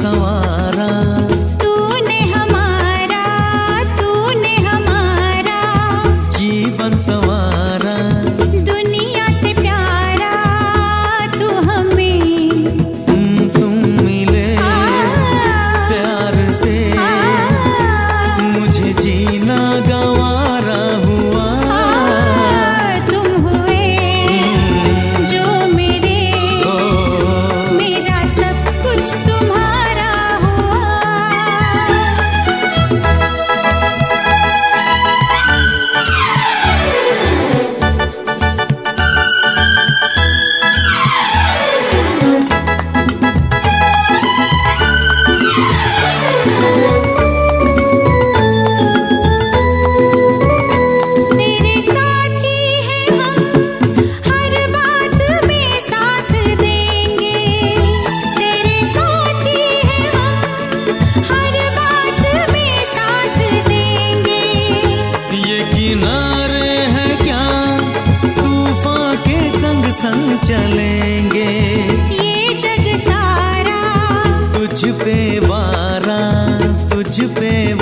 संवारा। तूने हमारा जीवन संवारा। दुनिया से प्यारा तू हमें तुम मिले प्यार से, मुझे जीना गंवारा हुआ। तुम हुए जो मेरे, मेरा सब कुछ तुम्हारा हुआ। तेरे साथी हैं हम, हर बात में साथ देंगे। तेरे साथी हैं हम, हर बात में साथ देंगे। ये किनारे हैं क्या तूफान के संग संग चलेंगे। ये जग सारा तुझ पे वारा, तुझ पे